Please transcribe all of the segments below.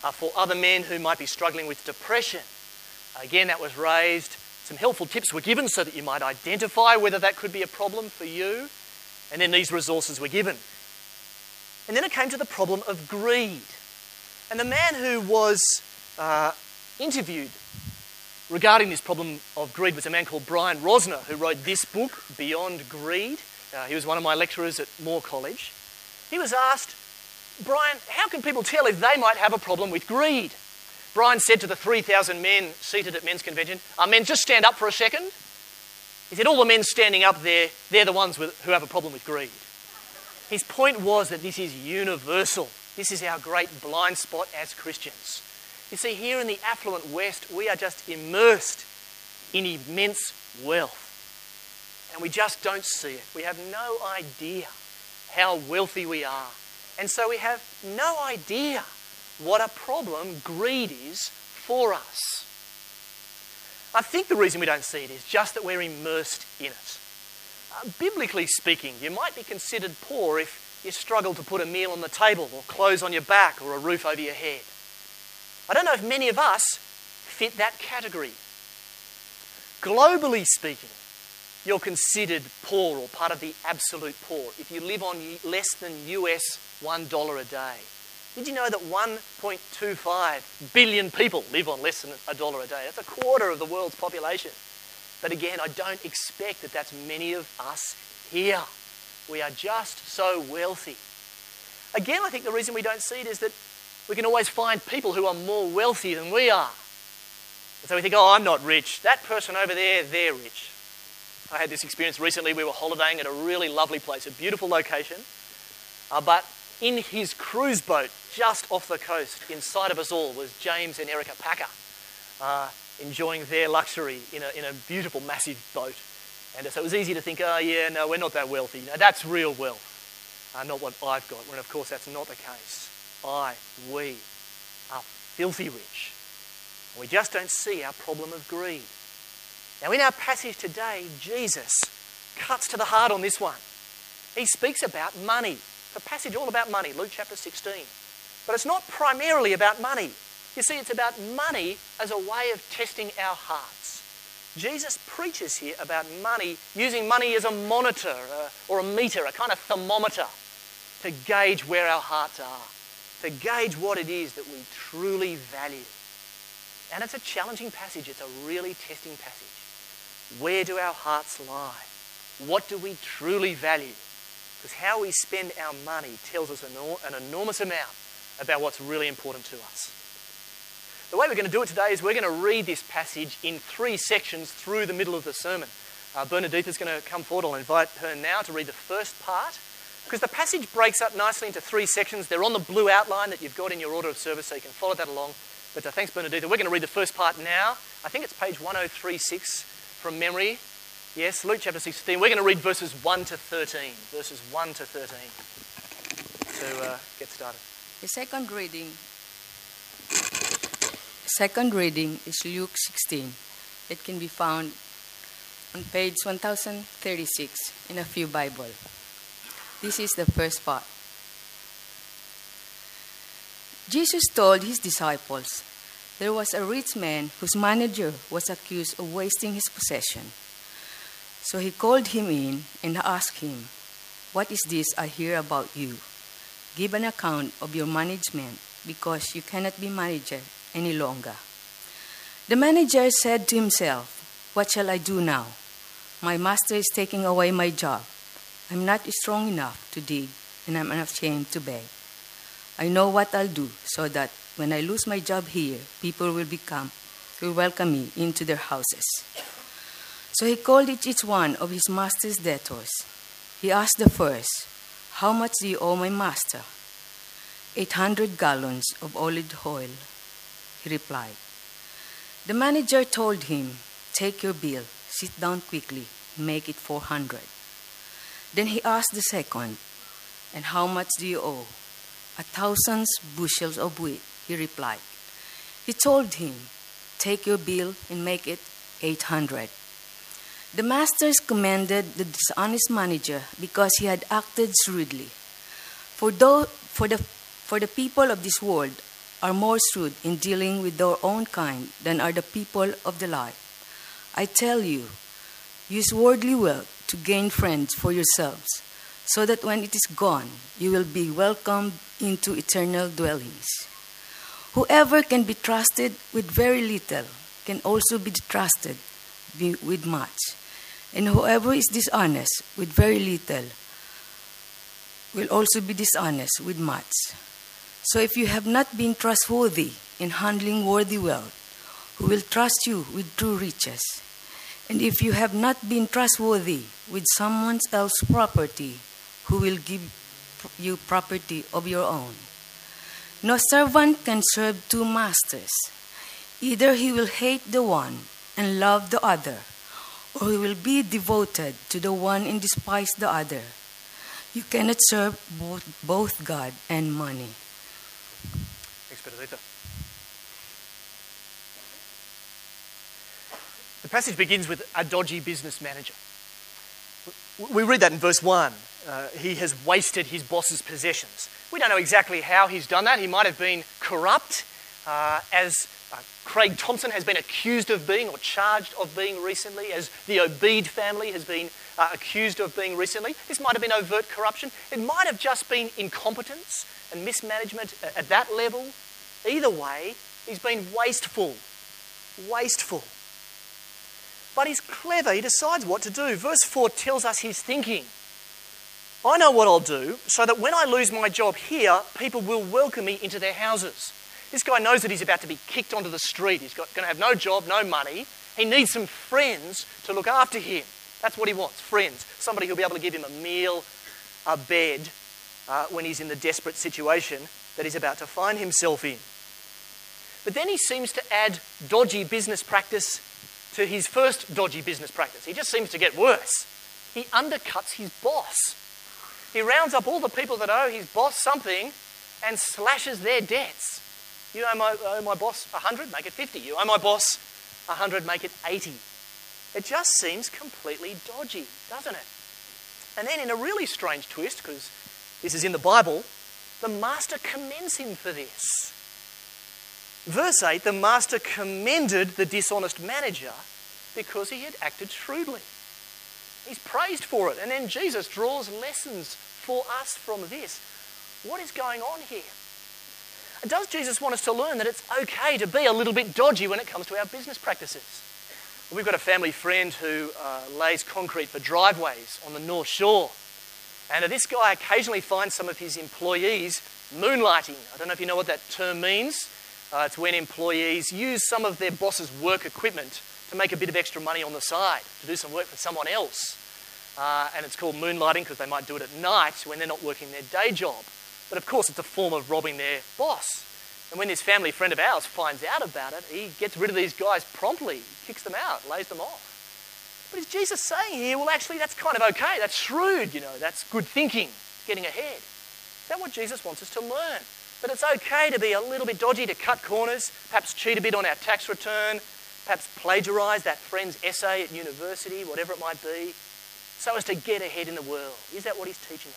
for other men who might be struggling with depression. Again, that was raised. Some helpful tips were given so that you might identify whether that could be a problem for you. And then these resources were given. And then it came to the problem of greed. And the man who was interviewed regarding this problem of greed was a man called Brian Rosner, who wrote this book, Beyond Greed. He was one of my lecturers at Moore College. He was asked, Brian, how can people tell if they might have a problem with greed? Brian said to the 3,000 men seated at men's convention, men, just stand up for a second. He said, all the men standing up there, they're the ones who have a problem with greed. His point was that this is universal. This is our great blind spot as Christians. You see, here in the affluent West, we are just immersed in immense wealth. And we just don't see it. We have no idea how wealthy we are. And so we have no idea what a problem greed is for us. I think the reason we don't see it is just that we're immersed in it. Biblically speaking, you might be considered poor if you struggle to put a meal on the table or clothes on your back or a roof over your head. I don't know if many of us fit that category. Globally speaking, you're considered poor or part of the absolute poor if you live on less than US $1 a day. Did you know that 1.25 billion people live on less than $1 a day? That's a quarter of the world's population. But again, I don't expect that that's many of us here. We are just so wealthy. Again, I think the reason we don't see it is that we can always find people who are more wealthy than we are. And so we think, I'm not rich. That person over there, they're rich. I had this experience recently. We were holidaying at a really lovely place, a beautiful location. But in his cruise boat, just off the coast, in sight of us all, was James and Erica Packer, enjoying their luxury in a beautiful, massive boat. And so it was easy to think, no, we're not that wealthy. No, that's real wealth, not what I've got. When, of course, that's not the case. We are filthy rich. And we just don't see our problem of greed. Now, in our passage today, Jesus cuts to the heart on this one. He speaks about money. It's a passage all about money, Luke chapter 16. But it's not primarily about money. You see, it's about money as a way of testing our hearts. Jesus preaches here about money, using money as a monitor or a meter, a kind of thermometer to gauge where our hearts are, to gauge what it is that we truly value. And it's a challenging passage. It's a really testing passage. Where do our hearts lie? What do we truly value? Because how we spend our money tells us an enormous amount about what's really important to us. The way we're going to do it today is we're going to read this passage in 3 sections through the middle of the sermon. Bernadita's going to come forward. I'll invite her now to read the first part, because the passage breaks up nicely into 3 sections. They're on the blue outline that you've got in your order of service, so you can follow that along. But thanks, Bernadita. We're going to read the first part now. I think it's page 1036 from memory. Yes, Luke chapter 16. We're going to read verses 1 to 13. Verses 1 to 13 to get started. The second reading is Luke 16. It can be found on page 1036 in a few Bible. This is the first part. Jesus told his disciples, there was a rich man whose manager was accused of wasting his possession. So he called him in and asked him, what is this I hear about you? Give an account of your management, because you cannot be manager any longer. The manager said to himself, what shall I do now? My master is taking away my job. I'm not strong enough to dig, and I'm ashamed to beg. I know what I'll do so that when I lose my job here, people will welcome me into their houses. So he called each one of his master's debtors. He asked the first, how much do you owe my master? 800 gallons of olive oil, he replied. The manager told him, take your bill, sit down quickly, make it 400. Then he asked the second, and how much do you owe? 1,000 bushels of wheat, he replied. He told him, take your bill and make it 800. The masters commended the dishonest manager because he had acted shrewdly. For the people of this world are more shrewd in dealing with their own kind than are the people of the light. I tell you, use worldly wealth to gain friends for yourselves, so that when it is gone, you will be welcomed into eternal dwellings. Whoever can be trusted with very little can also be trusted with much. And whoever is dishonest with very little will also be dishonest with much. So if you have not been trustworthy in handling worldly wealth, who will trust you with true riches? And if you have not been trustworthy with someone else's property, who will give you property of your own? No servant can serve two masters. Either he will hate the one and love the other, or he will be devoted to the one and despise the other. You cannot serve both God and money. Thanks, Benedetta. The passage begins with a dodgy business manager. We read that in verse 1. He has wasted his boss's possessions. We don't know exactly how he's done that. He might have been corrupt, as Craig Thompson has been accused of being or charged of being recently, as the Obeid family has been accused of being recently. This might have been overt corruption. It might have just been incompetence and mismanagement at that level. Either way, he's been wasteful. Wasteful. But he's clever. He decides what to do. Verse 4 tells us his thinking. I know what I'll do so that when I lose my job here, people will welcome me into their houses. This guy knows that he's about to be kicked onto the street. He's going to have no job, no money. He needs some friends to look after him. That's what he wants, friends. Somebody who'll be able to give him a meal, a bed, when he's in the desperate situation that he's about to find himself in. But then he seems to add dodgy business practice to his first dodgy business practice. He just seems to get worse. He undercuts his boss. He rounds up all the people that owe his boss something and slashes their debts. You owe my boss 100, make it 50. You owe my boss 100, make it 80. It just seems completely dodgy, doesn't it? And then in a really strange twist, because this is in the Bible, the master commends him for this. Verse 8, the master commended the dishonest manager because he had acted shrewdly. He's praised for it. And then Jesus draws lessons for us from this. What is going on here? Does Jesus want us to learn that it's okay to be a little bit dodgy when it comes to our business practices? We've got a family friend who lays concrete for driveways on the North Shore. And this guy occasionally finds some of his employees moonlighting. I don't know if you know what that term means. It's when employees use some of their boss's work equipment to make a bit of extra money on the side, to do some work for someone else. And it's called moonlighting because they might do it at night when they're not working their day job. But of course, it's a form of robbing their boss. And when this family friend of ours finds out about it, he gets rid of these guys promptly, kicks them out, lays them off. But is Jesus saying here, well, actually, that's kind of okay. That's shrewd, that's good thinking, getting ahead. Is that what Jesus wants us to learn? That it's okay to be a little bit dodgy, to cut corners, perhaps cheat a bit on our tax return, perhaps plagiarise that friend's essay at university, whatever it might be, so as to get ahead in the world. Is that what he's teaching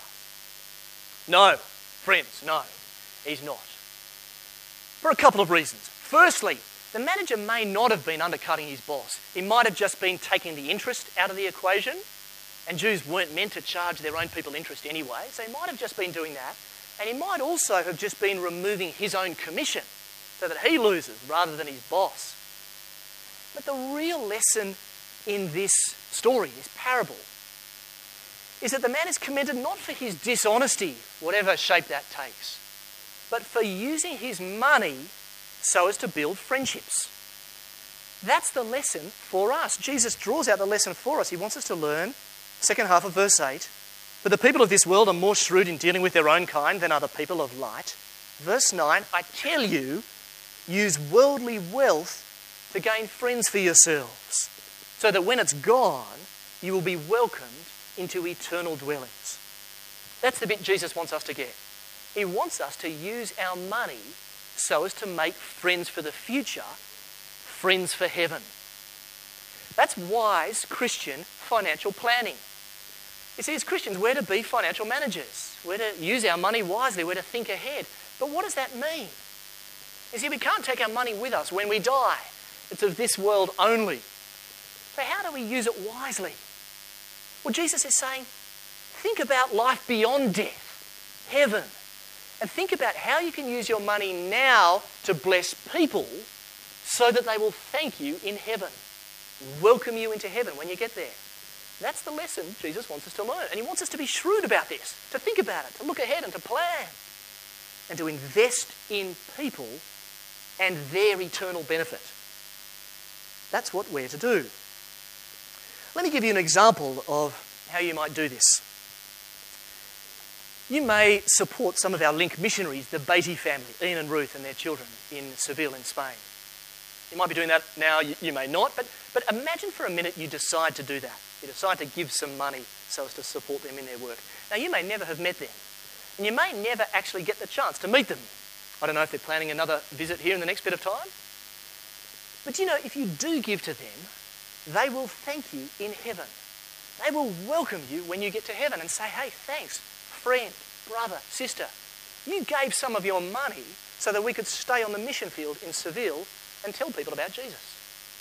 us? No, friends, no, he's not. For a couple of reasons. Firstly, the manager may not have been undercutting his boss. He might have just been taking the interest out of the equation, and Jews weren't meant to charge their own people interest anyway, so he might have just been doing that. And he might also have just been removing his own commission so that he loses rather than his boss. But the real lesson in this story, this parable, is that the man is commended not for his dishonesty, whatever shape that takes, but for using his money so as to build friendships. That's the lesson for us. Jesus draws out the lesson for us. He wants us to learn, second half of verse 8, but the people of this world are more shrewd in dealing with their own kind than are the people of light. Verse 9, I tell you, use worldly wealth to gain friends for yourselves, so that when it's gone, you will be welcomed into eternal dwellings. That's the bit Jesus wants us to get. He wants us to use our money so as to make friends for the future, friends for heaven. That's wise Christian financial planning. You see, as Christians, we're to be financial managers. We're to use our money wisely. We're to think ahead. But what does that mean? You see, we can't take our money with us when we die. It's of this world only. So how do we use it wisely? Well, Jesus is saying, think about life beyond death, heaven, and think about how you can use your money now to bless people so that they will thank you in heaven, welcome you into heaven when you get there. That's the lesson Jesus wants us to learn. And he wants us to be shrewd about this, to think about it, to look ahead and to plan, and to invest in people and their eternal benefit. That's what we're to do. Let me give you an example of how you might do this. You may support some of our Link missionaries, the Beatty family, Ian and Ruth and their children in Seville in Spain. You might be doing that now, you may not, but imagine for a minute you decide to do that. You decide to give some money so as to support them in their work. Now, you may never have met them, and you may never actually get the chance to meet them. I don't know if they're planning another visit here in the next bit of time. But you know, if you do give to them, they will thank you in heaven. They will welcome you when you get to heaven and say, hey, thanks, friend, brother, sister. You gave some of your money so that we could stay on the mission field in Seville and tell people about Jesus.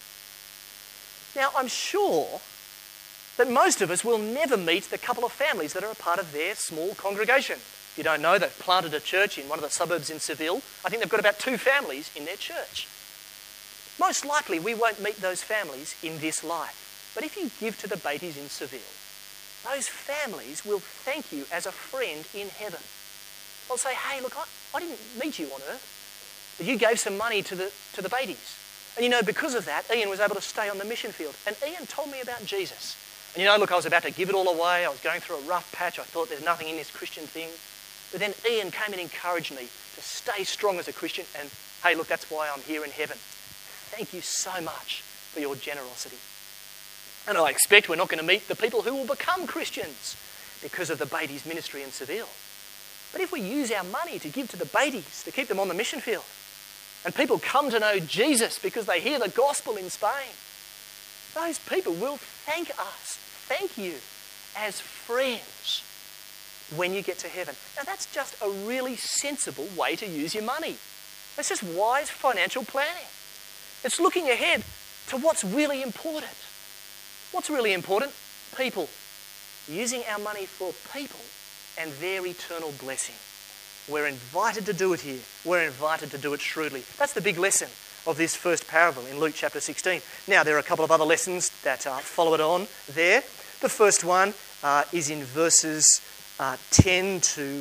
Now, I'm sure that most of us will never meet the couple of families that are a part of their small congregation. If you don't know, they've planted a church in one of the suburbs in Seville. I think they've got about 2 families in their church. Most likely we won't meet those families in this life. But if you give to the Beatties in Seville, those families will thank you as a friend in heaven. They'll say, hey, look, I didn't meet you on earth, but you gave some money to the Beatties. And you know, because of that, Ian was able to stay on the mission field. And Ian told me about Jesus. And you know, look, I was about to give it all away. I was going through a rough patch. I thought there's nothing in this Christian thing. But then Ian came and encouraged me to stay strong as a Christian. And hey, look, that's why I'm here in heaven. Thank you so much for your generosity. And I expect we're not going to meet the people who will become Christians because of the Beatties ministry in Seville. But if we use our money to give to the Beatties, to keep them on the mission field, and people come to know Jesus because they hear the gospel in Spain, those people will thank us, thank you as friends when you get to heaven. Now that's just a really sensible way to use your money. That's just wise financial planning. It's looking ahead to what's really important. What's really important? People. Using our money for people and their eternal blessing. We're invited to do it here. We're invited to do it shrewdly. That's the big lesson of this first parable in Luke chapter 16. Now, there are a couple of other lessons that follow it on there. The first one is in verses 10 to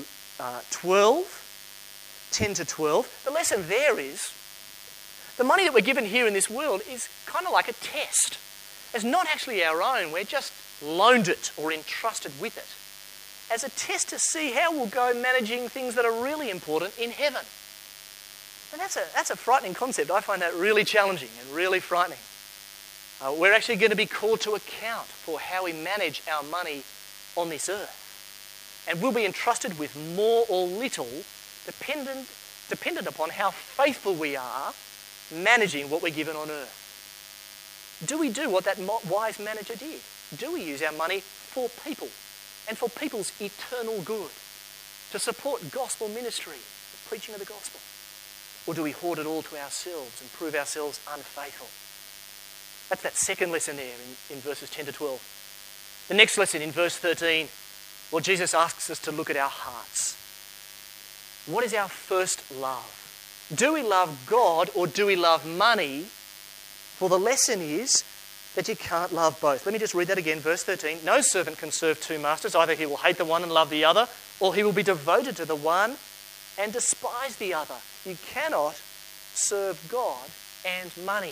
12. 10 to 12. The lesson there is the money that we're given here in this world is kind of like a test. It's not actually our own. We're just loaned it or entrusted with it as a test to see how we'll go managing things that are really important in heaven. And that's a frightening concept. I find that really challenging and really frightening. We're actually going to be called to account for how we manage our money on this earth. And we'll be entrusted with more or little dependent upon how faithful we are managing what we're given on earth. Do we do what that wise manager did? Do we use our money for people and for people's eternal good, to support gospel ministry, the preaching of the gospel? Or do we hoard it all to ourselves and prove ourselves unfaithful? That's that second lesson there in verses 10 to 12. The next lesson in verse 13, well, Jesus asks us to look at our hearts. What is our first love? Do we love God or do we love money? For the lesson is that you can't love both. Let me just read that again, verse 13. No servant can serve 2 masters. Either he will hate the one and love the other, or he will be devoted to the one and despise the other. You cannot serve God and money.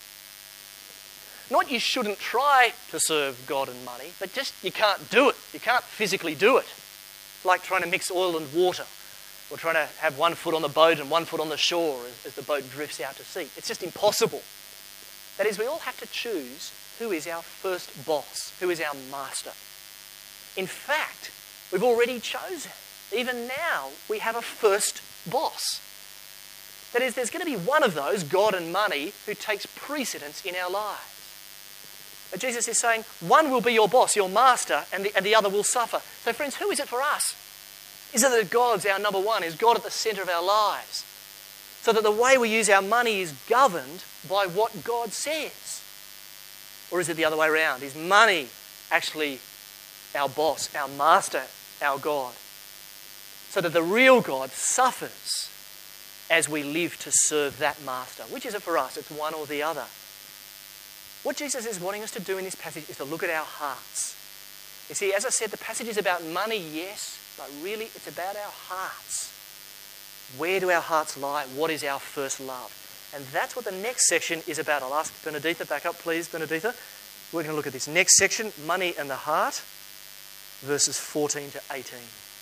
Not you shouldn't try to serve God and money, but just you can't do it. You can't physically do it. It's like trying to mix oil and water, or trying to have one foot on the boat and one foot on the shore as the boat drifts out to sea. It's just impossible. That is, we all have to choose who is our first boss, who is our master. In fact, we've already chosen. Even now, we have a first boss. That is, there's going to be one of those, God and money, who takes precedence in our lives. But Jesus is saying, one will be your boss, your master, and the other will suffer. So friends, who is it for us? Is it that God's our number one? Is God at the centre of our lives? So that the way we use our money is governed by what God says. Or is it the other way around? Is money actually our boss, our master, our God? So that the real God suffers as we live to serve that master. Which is it for us? It's one or the other. What Jesus is wanting us to do in this passage is to look at our hearts. You see, as I said, the passage is about money, yes, but really it's about our hearts. Where do our hearts lie? What is our first love? And that's what the next section is about. I'll ask Benedita, back up please, Benedita. We're going to look at this next section, money and the heart, verses 14 to 18.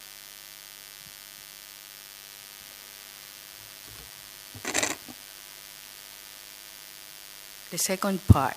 The second part.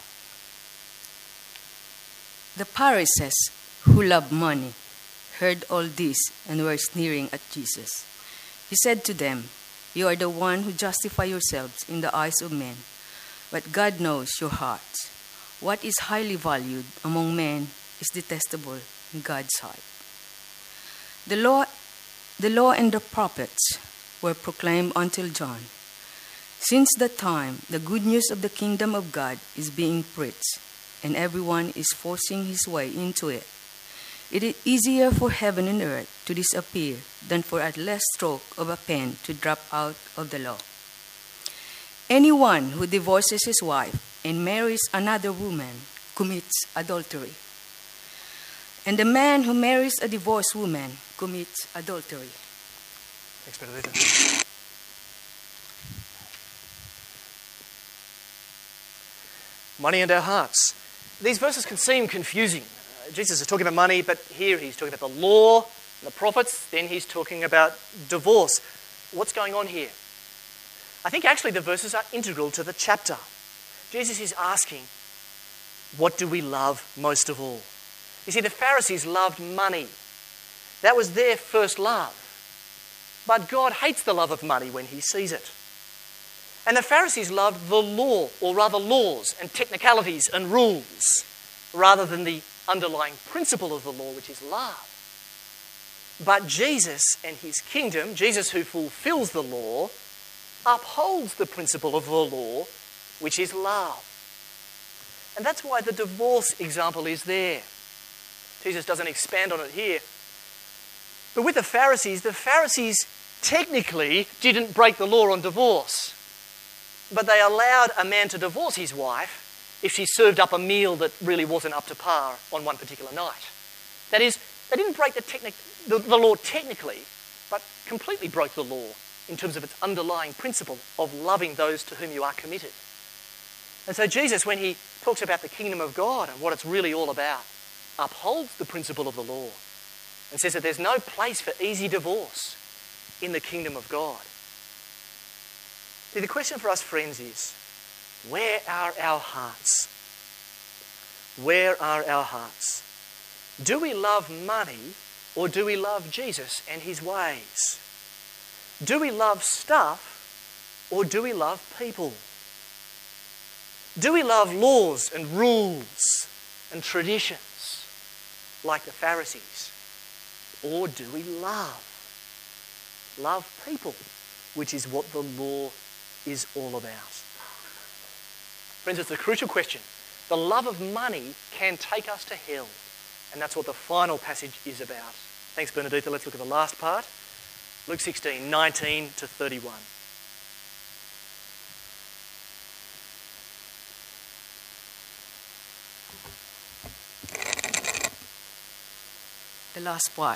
The Pharisees, who loved money, heard all this and were sneering at Jesus. He said to them, "You are the one who justify yourselves in the eyes of men, but God knows your hearts. What is highly valued among men is detestable in God's sight." The law and the prophets were proclaimed until John. Since that time, the good news of the kingdom of God is being preached, and everyone is forcing his way into it. It is easier for heaven and earth to disappear than for a less stroke of a pen to drop out of the law. Anyone who divorces his wife and marries another woman commits adultery. And the man who marries a divorced woman commits adultery. Thanks, Benedita. Money and our hearts. These verses can seem confusing. Jesus is talking about money, but here he's talking about the law and the prophets. Then he's talking about divorce. What's going on here? I think actually the verses are integral to the chapter. Jesus is asking, what do we love most of all? You see, the Pharisees loved money. That was their first love. But God hates the love of money when he sees it. And the Pharisees loved the law, or rather laws and technicalities and rules, rather than the underlying principle of the law, which is love. But Jesus and his kingdom, Jesus who fulfills the law, upholds the principle of the law, which is love. And that's why the divorce example is there. Jesus doesn't expand on it here. But with the Pharisees technically didn't break the law on divorce. But they allowed a man to divorce his wife if she served up a meal that really wasn't up to par on one particular night. That is, they didn't break the law technically, but completely broke the law in terms of its underlying principle of loving those to whom you are committed. And so Jesus, when he talks about the kingdom of God and what it's really all about, upholds the principle of the law and says that there's no place for easy divorce in the kingdom of God. See, the question for us, friends, is, where are our hearts? Where are our hearts? Do we love money or do we love Jesus and his ways? Do we love stuff or do we love people? Do we love laws and rules and traditions like the Pharisees? Or do we love people, which is what the law is all about? Friends, it's a crucial question. The love of money can take us to hell. And that's what the final passage is about. Thanks, Benedita. Let's look at the last part. Luke 16, 19 to 31. The last part.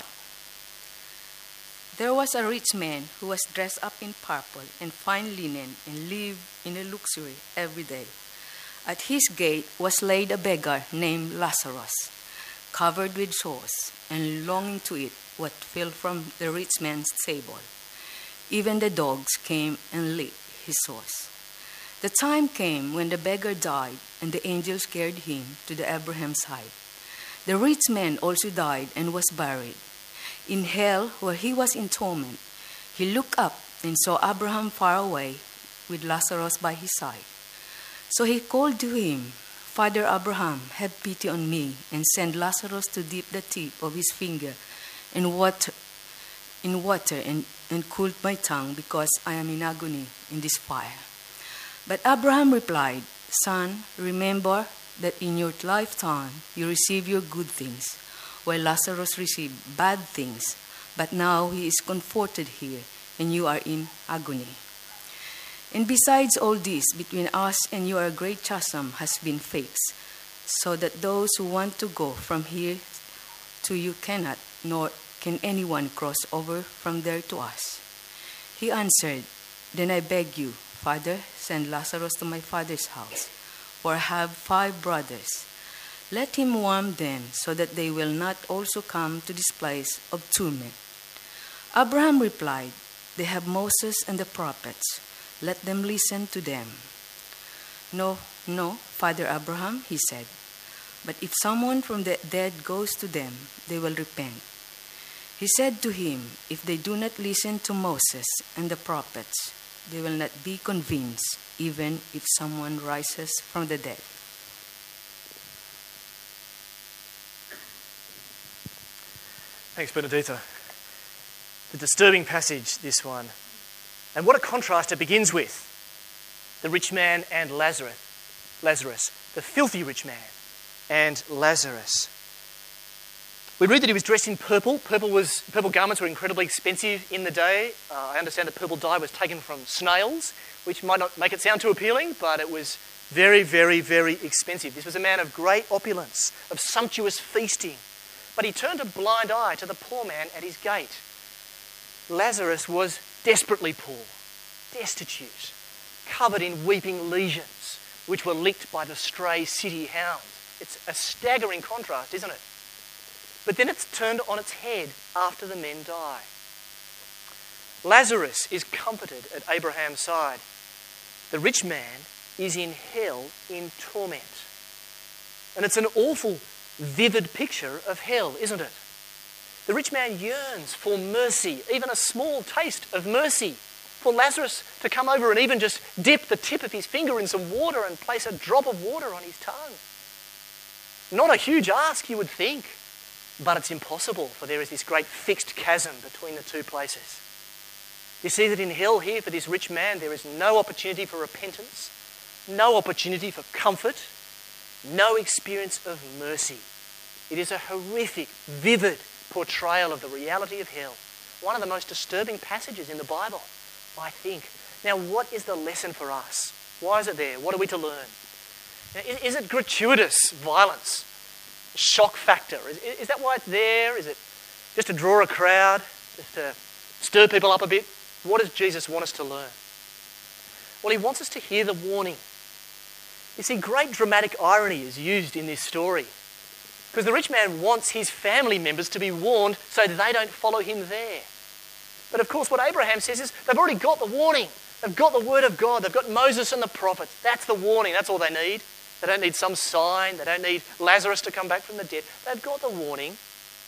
There was a rich man who was dressed up in purple and fine linen and lived in a luxury every day. At his gate was laid a beggar named Lazarus, covered with sores and longing to eat what fell from the rich man's table. Even the dogs came and licked his sores. The time came when the beggar died, and the angels carried him to the Abraham's side. The rich man also died and was buried. In hell, where he was in torment, he looked up and saw Abraham far away with Lazarus by his side. So he called to him, "Father Abraham, have pity on me and send Lazarus to dip the tip of his finger in water and and cooled my tongue because I am in agony in this fire." But Abraham replied, "Son, remember that in your lifetime you received your good things, while Lazarus received bad things. But now he is comforted here, and you are in agony. And besides all this, between us and you a great chasm has been fixed, so that those who want to go from here to you cannot, nor can anyone cross over from there to us." He answered, "Then I beg you, Father, send Lazarus to my father's house, for I have 5 brothers. Let him warm them, so that they will not also come to this place of torment." Abraham replied, "They have Moses and the prophets. Let them listen to them." No, Father Abraham," he said, "but if someone from the dead goes to them, they will repent." He said to him, "If they do not listen to Moses and the prophets, they will not be convinced, even if someone rises from the dead." Thanks, Benedito. The disturbing passage, this one. And what a contrast it begins with. The rich man and Lazarus, the filthy rich man and Lazarus. We read that he was dressed in purple. Purple garments were incredibly expensive in the day. I understand that purple dye was taken from snails, which might not make it sound too appealing, but it was very, very, very expensive. This was a man of great opulence, of sumptuous feasting. But he turned a blind eye to the poor man at his gate. Lazarus was desperately poor, destitute, covered in weeping lesions, which were licked by the stray city hound. It's a staggering contrast, isn't it? But then it's turned on its head after the men die. Lazarus is comforted at Abraham's side. The rich man is in hell in torment. And it's an awful, vivid picture of hell, isn't it? The rich man yearns for mercy, even a small taste of mercy. For Lazarus to come over and even just dip the tip of his finger in some water and place a drop of water on his tongue. Not a huge ask, you would think, but it's impossible, for there is this great fixed chasm between the two places. You see that in hell here, for this rich man, there is no opportunity for repentance, no opportunity for comfort, no experience of mercy. It is a horrific, vivid portrayal of the reality of hell. One of the most disturbing passages in the Bible, I think. Now, what is the lesson for us? Why is it there? What are we to learn? Now, is it gratuitous violence? Shock factor? Is that why it's there? Is it just to draw a crowd? Just to stir people up a bit? What does Jesus want us to learn? Well, he wants us to hear the warning. You see, great dramatic irony is used in this story. Because the rich man wants his family members to be warned so that they don't follow him there. But of course what Abraham says is they've already got the warning. They've got the word of God. They've got Moses and the prophets. That's the warning. That's all they need. They don't need some sign. They don't need Lazarus to come back from the dead. They've got the warning.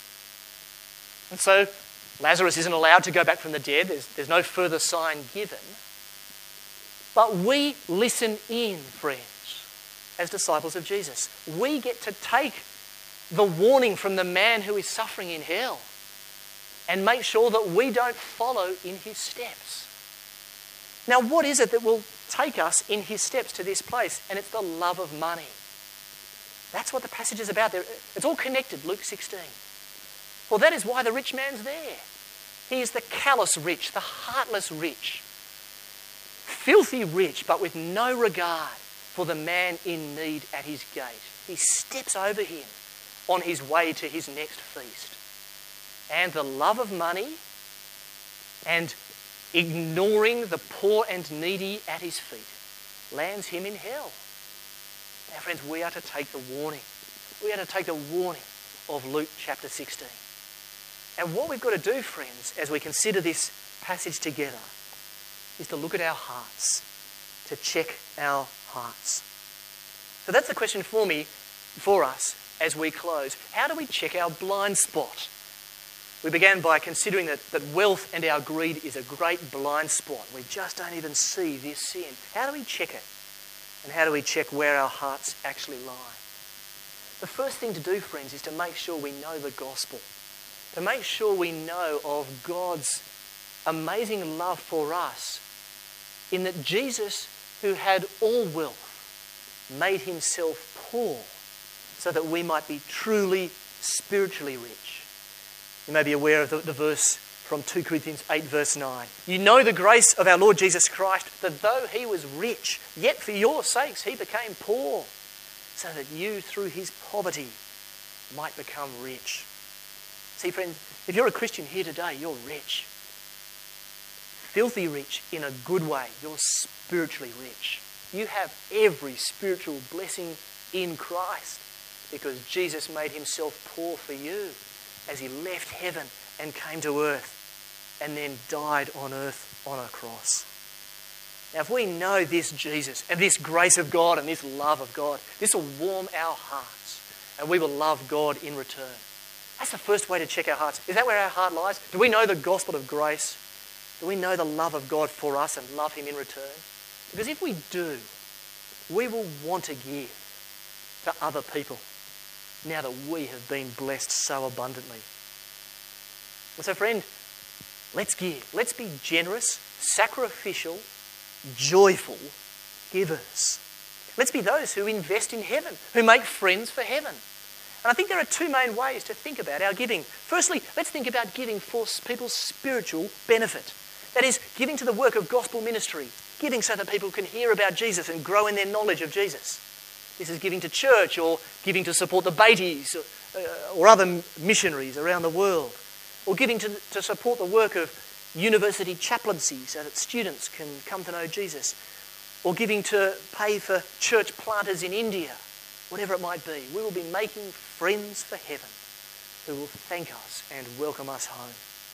And so Lazarus isn't allowed to go back from the dead. There's no further sign given. But we listen in, friends, as disciples of Jesus. We get to take the warning from the man who is suffering in hell and make sure that we don't follow in his steps. Now, what is it that will take us in his steps to this place? And it's the love of money. That's what the passage is about. It's all connected, Luke 16. Well, that is why the rich man's there. He is the callous rich, the heartless rich, filthy rich, but with no regard for the man in need at his gate. He steps over him on his way to his next feast. And the love of money and ignoring the poor and needy at his feet lands him in hell. Now, friends, we are to take the warning. We are to take the warning of Luke chapter 16. And what we've got to do, friends, as we consider this passage together, is to look at our hearts, to check our hearts. So that's the question for us as we close. How do we check our blind spot? We began by considering that wealth and our greed is a great blind spot. We just don't even see this sin. How do we check it? And how do we check where our hearts actually lie? The first thing to do, friends, is to make sure we know the gospel. To make sure we know of God's amazing love for us in that Jesus, who had all wealth, made himself poor so that we might be truly spiritually rich. You may be aware of the verse from 2 Corinthians 8 verse 9. You know the grace of our Lord Jesus Christ, that though he was rich, yet for your sakes he became poor, so that you through his poverty might become rich. See, friends, if you're a Christian here today, you're rich. Filthy rich in a good way. You're spiritually rich. You have every spiritual blessing in Christ because Jesus made himself poor for you as he left heaven and came to earth and then died on earth on a cross. Now, if we know this Jesus and this grace of God and this love of God, this will warm our hearts and we will love God in return. That's the first way to check our hearts. Is that where our heart lies? Do we know the gospel of grace? Do we know the love of God for us and love him in return? Because if we do, we will want to give to other people now that we have been blessed so abundantly. And so, friend, let's give. Let's be generous, sacrificial, joyful givers. Let's be those who invest in heaven, who make friends for heaven. And I think there are two main ways to think about our giving. Firstly, let's think about giving for people's spiritual benefit. That is, giving to the work of gospel ministry, giving so that people can hear about Jesus and grow in their knowledge of Jesus. This is giving to church or giving to support the Beatties or other missionaries around the world, or giving to support the work of university chaplaincy so that students can come to know Jesus, or giving to pay for church planters in India, whatever it might be. We will be making friends for heaven who will thank us and welcome us home.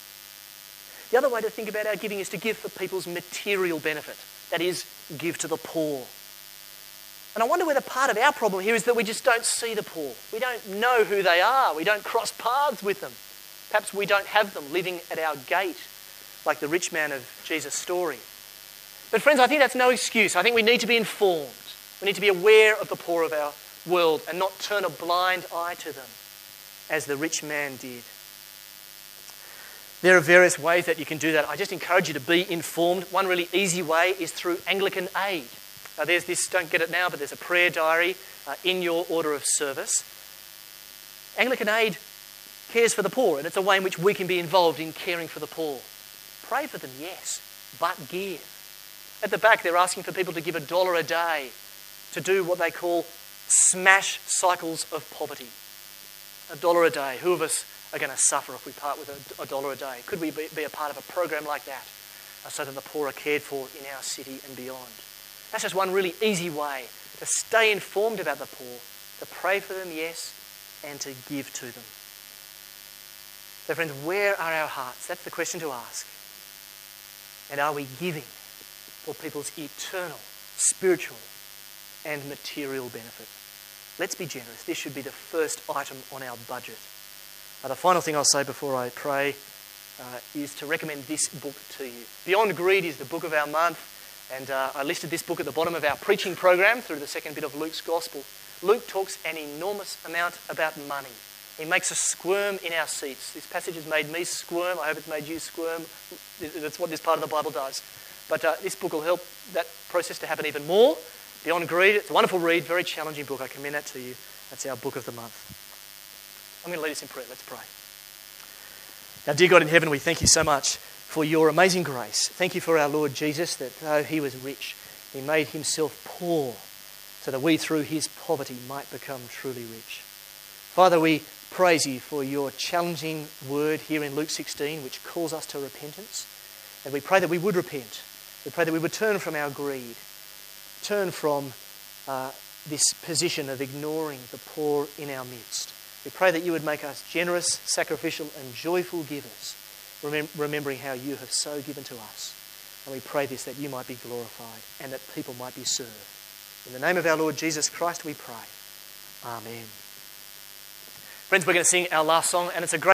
The other way to think about our giving is to give for people's material benefit. That is, give to the poor. And I wonder whether part of our problem here is that we just don't see the poor. We don't know who they are. We don't cross paths with them. Perhaps we don't have them living at our gate like the rich man of Jesus' story. But friends, I think that's no excuse. I think we need to be informed. We need to be aware of the poor of our world and not turn a blind eye to them as the rich man did. There are various ways that you can do that. I just encourage you to be informed. One really easy way is through Anglican Aid. Now there's this, don't get it now, but there's a prayer diary in your order of service. Anglican Aid cares for the poor, and it's a way in which we can be involved in caring for the poor. Pray for them, yes, but give. At the back, they're asking for people to give $1 a day to do what they call smash cycles of poverty. $1 a day. Who of us are going to suffer if we part with $1 a day? Could we be a part of a program like that so that the poor are cared for in our city and beyond? That's just one really easy way to stay informed about the poor, to pray for them, yes, and to give to them. So friends, where are our hearts? That's the question to ask. And are we giving for people's eternal, spiritual, and material benefit? Let's be generous. This should be the first item on our budget. The final thing I'll say before I pray is to recommend this book to you. Beyond Greed is the book of our month, and I listed this book at the bottom of our preaching program through the second bit of Luke's Gospel. Luke talks an enormous amount about money. He makes us squirm in our seats. This passage has made me squirm. I hope it's made you squirm. That's what this part of the Bible does. But this book will help that process to happen even more. Beyond Greed, it's a wonderful read, very challenging book. I commend that to you. That's our book of the month. I'm going to lead us in prayer. Let's pray. Now, dear God in heaven, we thank you so much for your amazing grace. Thank you for our Lord Jesus, that though he was rich, he made himself poor so that we through his poverty might become truly rich. Father, we praise you for your challenging word here in Luke 16, which calls us to repentance. And we pray that we would repent. We pray that we would turn from our greed, turn from this position of ignoring the poor in our midst. We pray that you would make us generous, sacrificial and joyful givers, remembering how you have so given to us. And we pray this, that you might be glorified and that people might be served. In the name of our Lord Jesus Christ we pray. Amen. Friends, we're going to sing our last song, and it's a great